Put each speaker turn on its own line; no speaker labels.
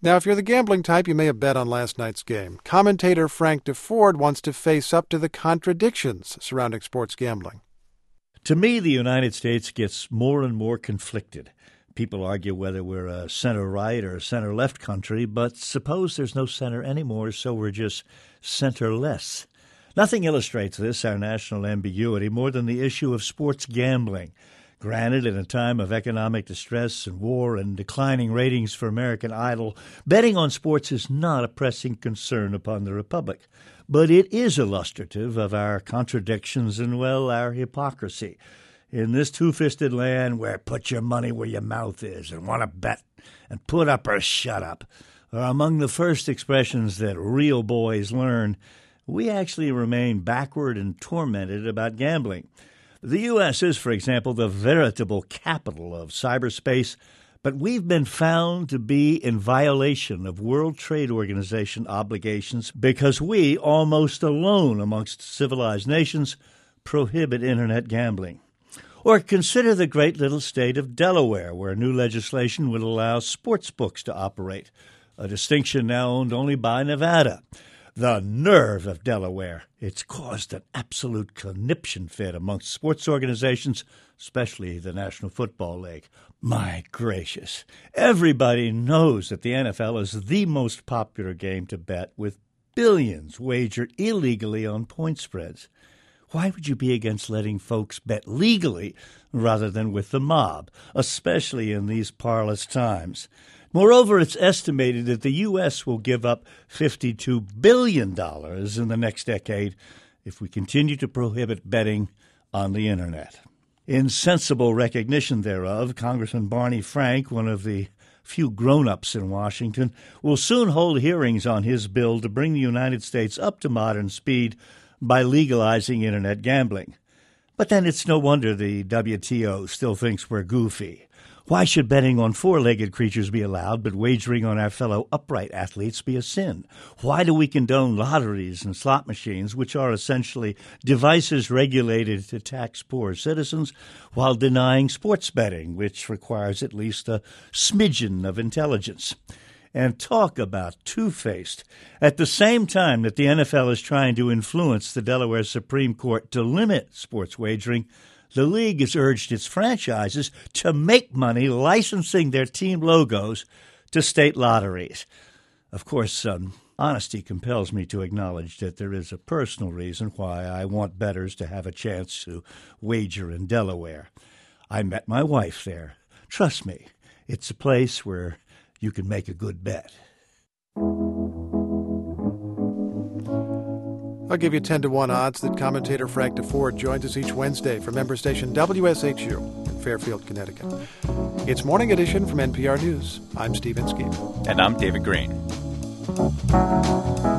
Now, if you're the gambling type, you may have bet on last night's game. Commentator Frank DeFord wants to face up to the contradictions surrounding sports gambling.
To me, the United States gets more and more conflicted. People argue whether we're a center-right or a center-left country, but suppose there's no center anymore, so we're just center-less. Nothing illustrates this, our national ambiguity, more than the issue of sports gambling. Granted, in a time of economic distress and war and declining ratings for American Idol, betting on sports is not a pressing concern upon the Republic. But it is illustrative of our contradictions and, well, our hypocrisy. In this two-fisted land where put your money where your mouth is and want to bet and put up or shut up are among the first expressions that real boys learn, we actually remain backward and tormented about gambling. The U.S. is, for example, the veritable capital of cyberspace, but we've been found to be in violation of World Trade Organization obligations because we, almost alone amongst civilized nations, prohibit Internet gambling. Or consider the great little state of Delaware, where new legislation would allow sports books to operate, a distinction now owned only by Nevada. The nerve of Delaware. It's caused an absolute conniption fit amongst sports organizations, especially the National Football League. My gracious. Everybody knows that the NFL is the most popular game to bet, with billions wagered illegally on point spreads. Why would you be against letting folks bet legally rather than with the mob, especially in these parlous times? Moreover, it's estimated that the U.S. will give up $52 billion in the next decade if we continue to prohibit betting on the Internet. In sensible recognition thereof, Congressman Barney Frank, one of the few grown-ups in Washington, will soon hold hearings on his bill to bring the United States up to modern speed by legalizing Internet gambling. But then it's no wonder the WTO still thinks we're goofy. Why should betting on four-legged creatures be allowed, but wagering on our fellow upright athletes be a sin? Why do we condone lotteries and slot machines, which are essentially devices regulated to tax poor citizens, while denying sports betting, which requires at least a smidgen of intelligence? And talk about two-faced. At the same time that the NFL is trying to influence the Delaware Supreme Court to limit sports wagering, the league has urged its franchises to make money licensing their team logos to state lotteries. Of course, honesty compels me to acknowledge that there is a personal reason why I want bettors to have a chance to wager in Delaware. I met my wife there. Trust me, it's a place where you can make a good bet.
I'll give you 10-to-1 odds that commentator Frank DeFord joins us each Wednesday from member station WSHU in Fairfield, Connecticut. It's Morning Edition from NPR News. I'm Steve Inskeep.
And I'm David Green.